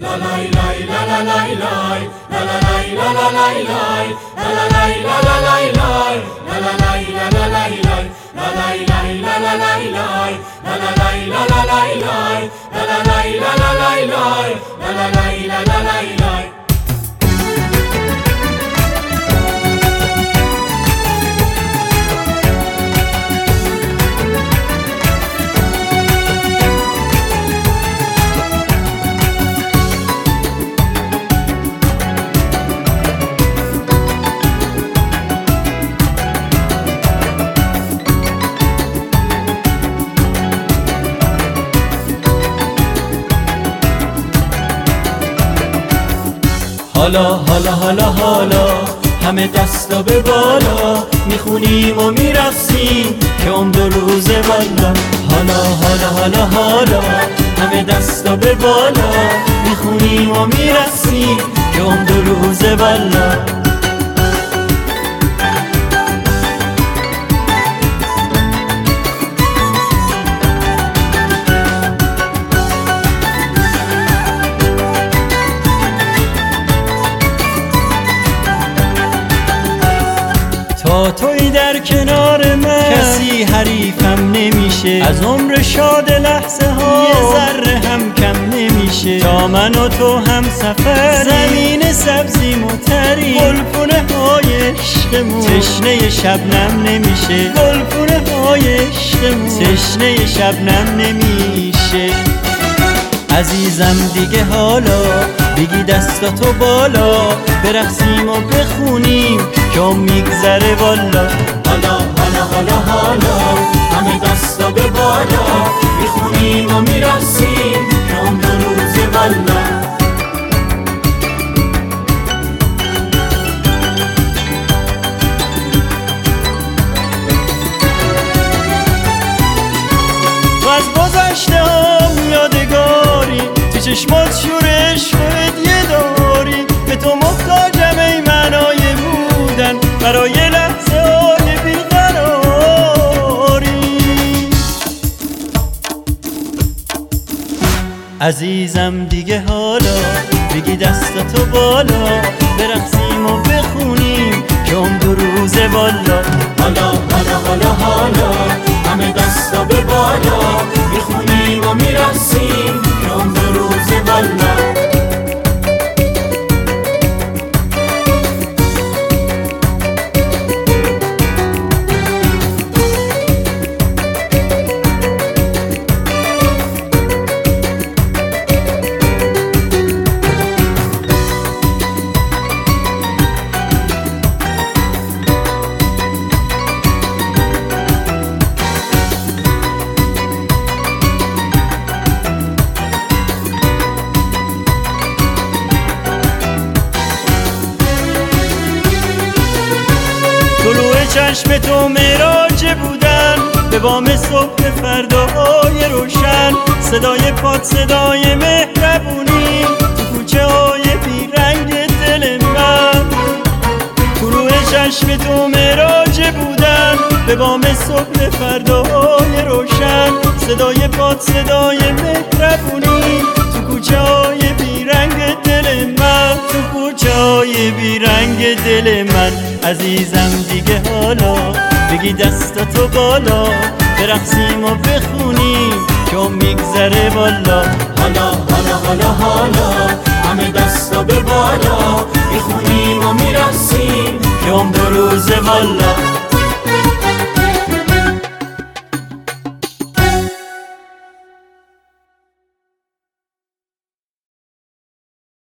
حالا حالا حالا حالا همه دستا به بالا، میخونیم و میرقصیم که عمر و روز والا. حالا حالا حالا حالا همه دستا به بالا، میخونیم و میرقصیم که عمر و روز والا. تا توی در کنار من کسی حریفم نمیشه، از عمر شاد لحظه ها یه ذره هم کم نمیشه. تا من و تو هم سفر زمین سبزی متری، گلپونه های عشقمون تشنه شبنم نمیشه، گلپونه های عشقمون تشنه شبنم نمیشه. عزیزم دیگه حالا بگی دستاتو بالا، برقصیم و بخونیم که میگذره والا. حالا حالا حالا حالا همه دستا به بالا، میخونیم و میرقصیم که عمر و روز والا. و از گذشته هم یادگاری، تو چشمات شور عشق و هدیه داری. به تو محتاجم ای معنای بودن برای لحظه های بیقراری. عزیزم دیگه حالا بگی دستاتو بالا، برقصیم و بخونیم که عمر و روز والا. حالا حالا حالا حالا همه دستا به بالا، میخونیم و میرقصیم که عمر و روز والا. طلوع چشم تو معراج بودن، به بام صبح فرداهای روشن. صدای پاد صدای مهربونی، تو کوچه های بیرنگ دل من. طلوع چشم تو معراج بودن، به بام صبح فرداهای روشن. صدای پاد صدای مهربونی، تو کوچه های بیرنگ دل من، تو کوچه های بیرنگ دل من. عزیزم دیگه حالا بگی دستاتو بالا، برقصیم و بخونیم که میگذره والا. حالا حالا حالا حالا همه دستا به بالا، میخونیم و میرقصیم که عمر و روز والا.